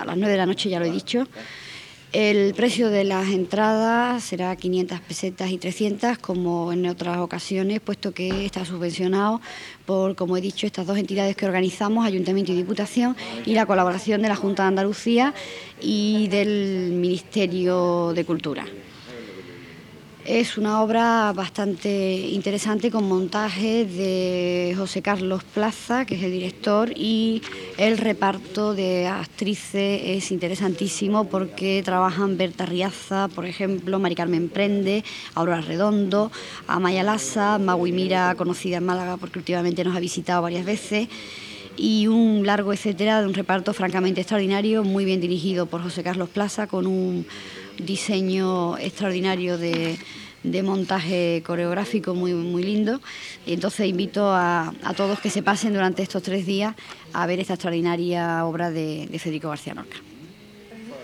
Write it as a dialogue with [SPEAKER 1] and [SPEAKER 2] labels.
[SPEAKER 1] a las 9 de la noche, ya lo he dicho. El precio de las entradas será 500 pesetas y 300, como en otras ocasiones, puesto que está subvencionado por, como he dicho, estas dos entidades que organizamos, Ayuntamiento y Diputación, y la colaboración de la Junta de Andalucía y del Ministerio de Cultura. Es una obra bastante interesante con montajes de José Carlos Plaza, que es el director, y el reparto de actrices es interesantísimo porque trabajan Berta Riaza, por ejemplo, Mari Carmen Prende, Aurora Redondo, Amaya Lassa, Magui Mira, conocida en Málaga porque últimamente nos ha visitado varias veces, y un largo etcétera de un reparto francamente extraordinario, muy bien dirigido por José Carlos Plaza, con un diseño extraordinario de montaje coreográfico muy lindo. Y entonces invito a todos que se pasen durante estos 3 días a ver esta extraordinaria obra de Federico García Lorca.